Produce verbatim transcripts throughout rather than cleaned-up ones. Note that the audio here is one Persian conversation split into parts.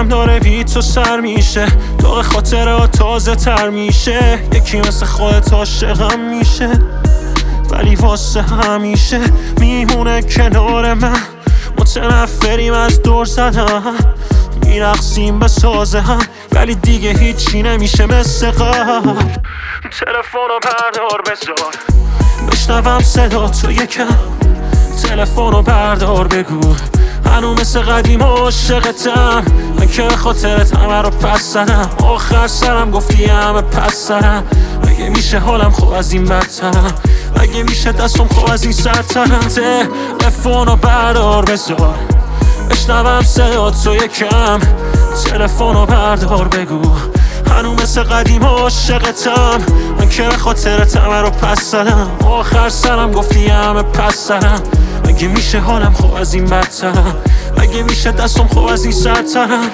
داره بی تو سر میشه، دور خاطره تازه تر میشه. یکی مثل خودت عاشقم میشه، ولی واسه همیشه میمونه کنار من. متنفریم از دور زدن، میرقصیم به سازه هم، ولی دیگه هیچی نمیشه مثل قبل. تلفنو بردار بذار بشنوم صدا تو یکم، تلفنو بردار بگو هنو مثل قدیم عاشقتم. من که خاطرت همه رو پس زدم، آخر سرم گفتی همه پس زدم. اگه میشه حالم خوب از این بدترم، اگه میشه دستم خوب از این سرترم. تلفنو بردار بذار بشنوم صدا تو یکم، تلفنو بردار بگو هنو مثل قدیم عاشقتم. من که خاطرت همه رو پس زدم، آخر سرم گفتی همه پس زدم. اگه میشه حالم خوب از این بدترم، اگه میشه دستم خوب از این سرترم.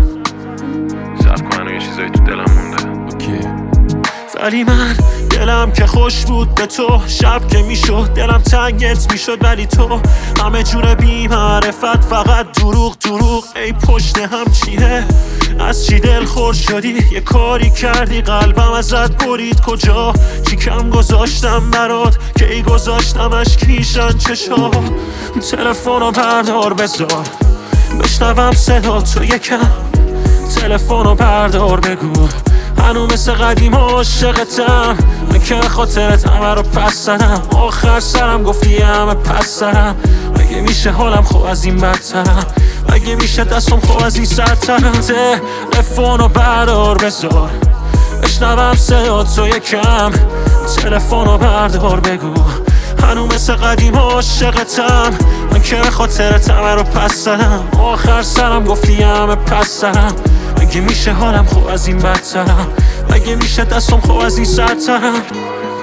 صبر کن یه چیزایی تو دلم مونده. اوکی. ولی من دلم که خوش بود به تو، شب که میشد دلم تنگت میشد، ولی تو همه جور بی معرفت، فقط دروغ دروغ. ای پشت هم چیه، از چی دل خور شدی؟ یه کاری کردی قلبم ازت برید کجا؟ چی کم گذاشتم برات که ای گذاشتمش کیشن چشا؟ تلفنو بردار بذار بشنوم صدا تو یکم، تلفنو بردار بگو هنو مثل قدیم عاشقتم. من که خاطرت همه رو پس زدم، آخر سرم گفتی همه پس زدم. اگه میشه حالم خوب از این بدترم، اگه میشه دستم خوب از این سرترم. تلفنو بردار بذار بشنوم صدا تو یکم، تلفنو بردار بگو هنو مثل قدیم عاشقتم. من که خاطرت همه رو پس زدم، آخر سرم گفتی همه پس زدم. اگه میشه حالم خوب از این بدترم، اگه میشه دستم خوب از این سرترم.